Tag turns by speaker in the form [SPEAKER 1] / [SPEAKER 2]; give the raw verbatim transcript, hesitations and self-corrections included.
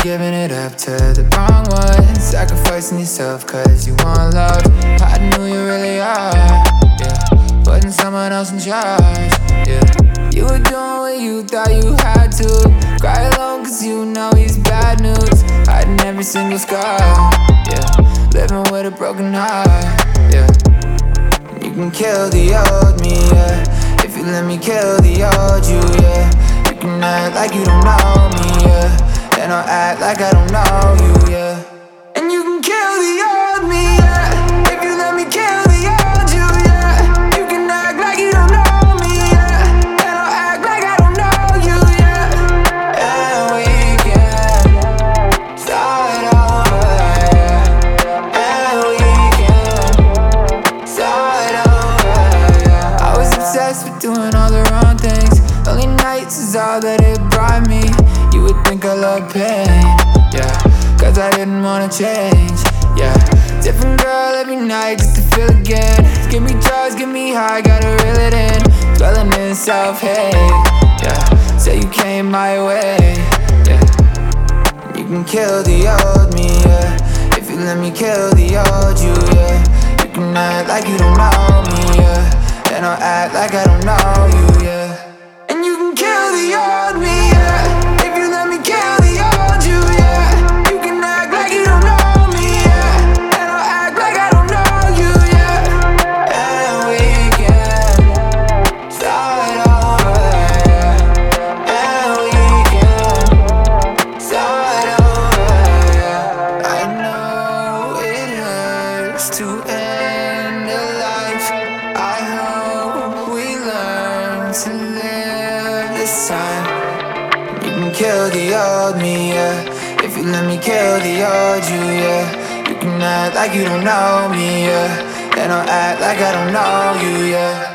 [SPEAKER 1] giving it up to the wrong one, sacrificing yourself cause you want love. Hiding who you really are, yeah. Putting someone else in charge, yeah. You were doing what you thought you had to. Cry alone cause you know he's bad news. Hiding every single scar, yeah. Living with a broken heart, yeah. You can kill the old me, yeah. If you let me kill the old you, yeah. You can act like you don't know me, yeah. And I'll act like I don't know you, yeah. And you can kill the old me, yeah. If you let me kill the old you, yeah. You can act like you don't know me, yeah. And I'll act like I don't know you, yeah. And we can start over, yeah. And we can start over, yeah. I was obsessed with doing all the wrong things. Lonely nights is all that it brought me. You would think I love pain, yeah. Cause I didn't wanna change, yeah. Different girl every night just to feel again. Give me drugs, give me high, gotta reel it in. Dwelling in self-hate, yeah. Say you came my way, yeah. You can kill the old me, yeah. If you let me kill the old you, yeah. You can act like you don't know me, yeah. And I'll act like I don't know you, yeah. And you can kill the old me, yeah. If you let me kill the old you, yeah. You can act like you don't know me, yeah. And I'll act like I don't know you, yeah. And we can start over, yeah. And we can start over, yeah. I know it hurts to end a life. I hope we learn to live this time. You can kill the old me, yeah. If you let me kill the old you, yeah. You can act like you don't know me, yeah. And I'll act like I don't know you, yeah.